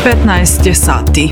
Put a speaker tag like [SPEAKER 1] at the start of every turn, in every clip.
[SPEAKER 1] 15 je sati.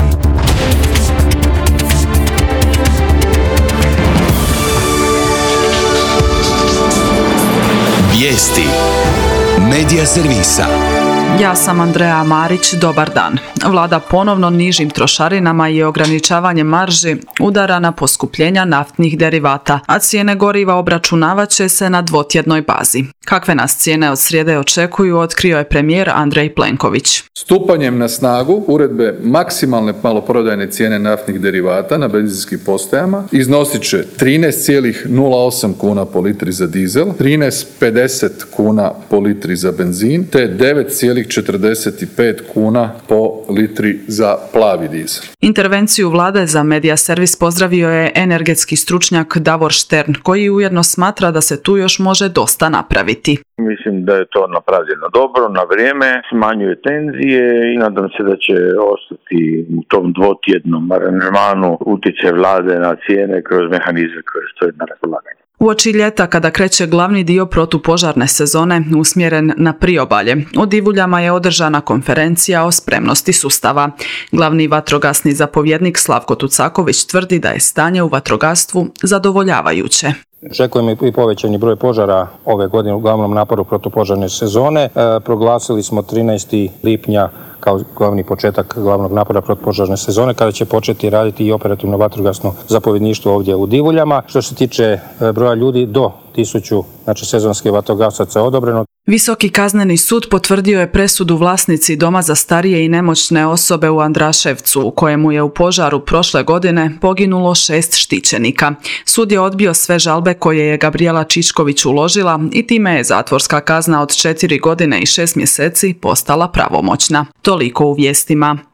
[SPEAKER 2] Vijesti Medija servisa.
[SPEAKER 1] Ja sam Andreja Marić, dobar dan. Vlada ponovno nižim trošarinama i ograničavanjem marži udara na poskupljenja naftnih derivata, a cijene goriva obračunavat će se na dvotjednoj bazi. Kakve nas cijene od srijede očekuju, otkrio je premijer Andrej Plenković.
[SPEAKER 3] Stupanjem na snagu uredbe maksimalne maloprodajne cijene naftnih derivata na benzinskim postajama iznosit će 13,08 kuna po litri za dizel, 13,50 kuna po litri za benzin, te 9,45 kuna po litri za plavi dizel.
[SPEAKER 1] Intervenciju vlade za Medija servis pozdravio je energetski stručnjak Davor Štern, koji ujedno smatra da se tu još može dosta napraviti.
[SPEAKER 4] Mislim da je to napravljeno dobro, na vrijeme, smanjuje tenzije i nadam se da će ostati u tom dvotjednom aranžmanu utjecaj vlade na cijene kroz mehanizme koje stoje na raspolaganju.
[SPEAKER 1] Uoči ljeta, kada kreće glavni dio protupožarne sezone usmjeren na priobalje, u Divuljama je održana konferencija o spremnosti sustava. Glavni vatrogasni zapovjednik Slavko Tucaković tvrdi da je stanje u vatrogastvu zadovoljavajuće.
[SPEAKER 5] Očekujemo i povećani broj požara ove godine u glavnom naporu protupožarne sezone. Proglasili smo 13. lipnja kao glavni početak glavnog napora protupožarne sezone, kada će početi raditi i operativno vatrogasno zapovjedništvo ovdje u Divuljama. Što se tiče broja ljudi, do 1000, znači sezonskih vatrogasaca odobreno.
[SPEAKER 1] Visoki kazneni sud potvrdio je presudu vlasnici doma za starije i nemoćne osobe u Andraševcu, u kojemu je u požaru prošle godine poginulo 6 štićenika. Sud je odbio sve žalbe koje je Gabrijela Čičković uložila i time je zatvorska kazna od 4 godine i 6 mjeseci postala pravomoćna. Toliko u vijestima.